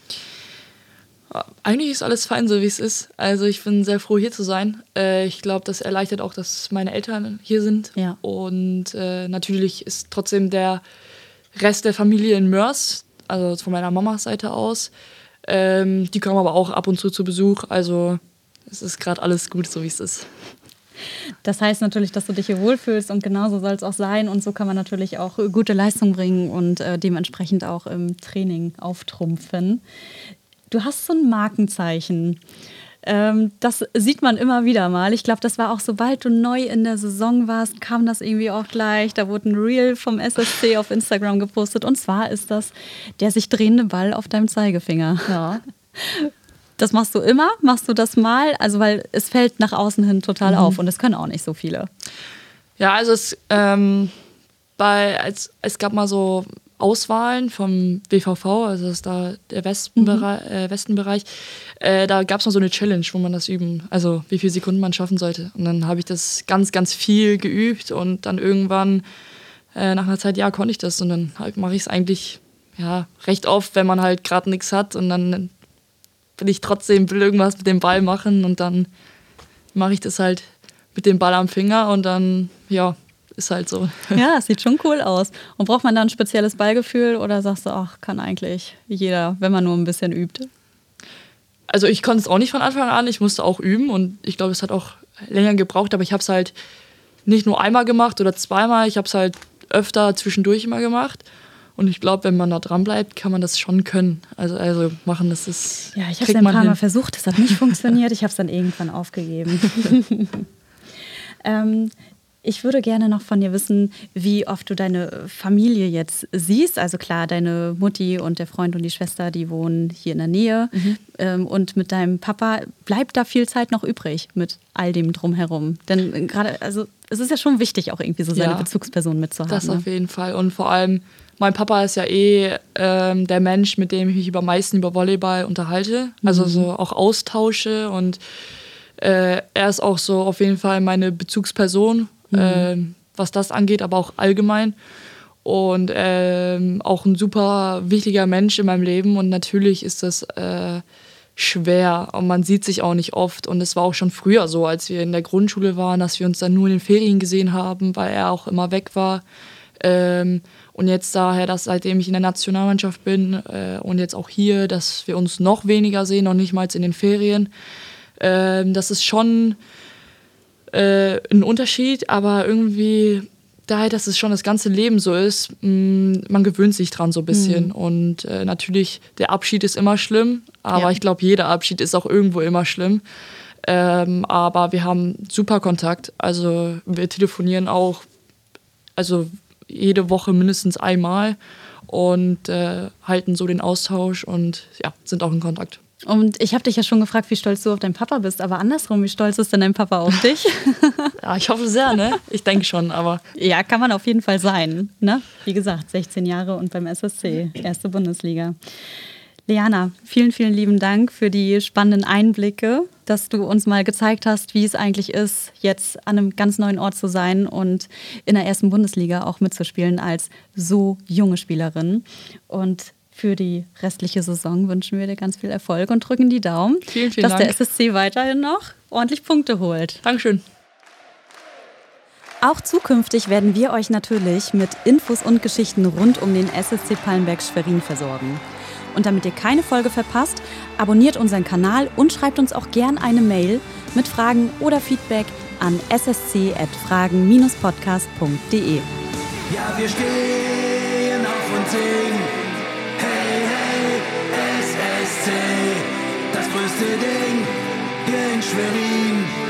Eigentlich ist alles fein, so wie es ist. Also ich bin sehr froh, hier zu sein. Ich glaube, das erleichtert auch, dass meine Eltern hier sind. Ja. Und natürlich ist trotzdem der Rest der Familie in Mörs, also von meiner Mamas Seite aus. Die kommen aber auch ab und zu Besuch. Also es ist gerade alles gut, so wie es ist. Das heißt natürlich, dass du dich hier wohlfühlst und genauso soll es auch sein. Und so kann man natürlich auch gute Leistung bringen und dementsprechend auch im Training auftrumpfen. Du hast so ein Markenzeichen. Das sieht man immer wieder mal. Ich glaube, das war auch, sobald du neu in der Saison warst, kam das irgendwie auch gleich. Da wurde ein Reel vom SSC auf Instagram gepostet. Und zwar ist das der sich drehende Ball auf deinem Zeigefinger. Ja. Das machst du immer? Machst du das mal? Also, weil es fällt nach außen hin total auf und das können auch nicht so viele. Ja, also es gab mal so Auswahlen vom WVV, also das ist da der Westenbereich. Da gab es mal so eine Challenge, wo man das also wie viele Sekunden man schaffen sollte. Und dann habe ich das ganz, ganz viel geübt und dann irgendwann nach einer Zeit, ja, konnte ich das. Und dann mache ich es eigentlich recht oft, wenn man halt gerade nichts hat und dann will irgendwas mit dem Ball machen und dann mache ich das halt mit dem Ball am Finger und dann, ist halt so. Ja, es sieht schon cool aus. Und braucht man da ein spezielles Ballgefühl oder sagst du, ach, kann eigentlich jeder, wenn man nur ein bisschen übt? Also ich konnte es auch nicht von Anfang an, ich musste auch üben und ich glaube, es hat auch länger gebraucht, aber ich habe es halt nicht nur einmal gemacht oder zweimal, ich habe es halt öfter zwischendurch immer gemacht. Und ich glaube, wenn man da dran bleibt, kann man das schon können. Also machen, das ist. Ja, ich habe es ein paar Mal versucht, das hat nicht funktioniert. Ich habe es dann irgendwann aufgegeben. Ich würde gerne noch von dir wissen, wie oft du deine Familie jetzt siehst. Also klar, deine Mutti und der Freund und die Schwester, die wohnen hier in der Nähe. Und mit deinem Papa bleibt da viel Zeit noch übrig mit all dem Drumherum. Denn gerade, also es ist ja schon wichtig, auch irgendwie so seine Bezugsperson mitzuhaben. Das auf jeden Fall. Und vor allem, mein Papa ist ja der Mensch, mit dem ich mich am meisten über Volleyball unterhalte. Also so auch austausche. Und er ist auch so auf jeden Fall meine Bezugsperson, was das angeht, aber auch allgemein. Und auch ein super wichtiger Mensch in meinem Leben. Und natürlich ist das schwer und man sieht sich auch nicht oft. Und es war auch schon früher so, als wir in der Grundschule waren, dass wir uns dann nur in den Ferien gesehen haben, weil er auch immer weg war. Und jetzt daher, dass seitdem ich in der Nationalmannschaft bin und jetzt auch hier, dass wir uns noch weniger sehen, noch nicht mal in den Ferien. Das ist schon ein Unterschied, aber irgendwie daher, dass es schon das ganze Leben so ist, man gewöhnt sich dran so ein bisschen. Und natürlich, der Abschied ist immer schlimm, aber ich glaube, jeder Abschied ist auch irgendwo immer schlimm. Aber wir haben super Kontakt, also wir telefonieren auch, also jede Woche mindestens einmal und halten so den Austausch und sind auch in Kontakt. Und ich habe dich ja schon gefragt, wie stolz du auf deinen Papa bist, aber andersrum, wie stolz ist denn dein Papa auf dich? Ja, ich hoffe sehr, ne? Ich denke schon, aber... Ja, kann man auf jeden Fall sein, ne? Wie gesagt, 16 Jahre und beim SSC, erste Bundesliga. Liana, vielen, vielen lieben Dank für die spannenden Einblicke, dass du uns mal gezeigt hast, wie es eigentlich ist, jetzt an einem ganz neuen Ort zu sein und in der ersten Bundesliga auch mitzuspielen als so junge Spielerin. Und für die restliche Saison wünschen wir dir ganz viel Erfolg und drücken die Daumen, vielen, vielen dass Dank. Der SSC weiterhin noch ordentlich Punkte holt. Dankeschön. Auch zukünftig werden wir euch natürlich mit Infos und Geschichten rund um den SSC Pallenberg-Schwerin versorgen. Und damit ihr keine Folge verpasst, abonniert unseren Kanal und schreibt uns auch gern eine Mail mit Fragen oder Feedback an ssc@fragen-podcast.de. Ja, wir stehen auf und singen. Hey, hey, SSC, das größte Ding hier in Schwerin.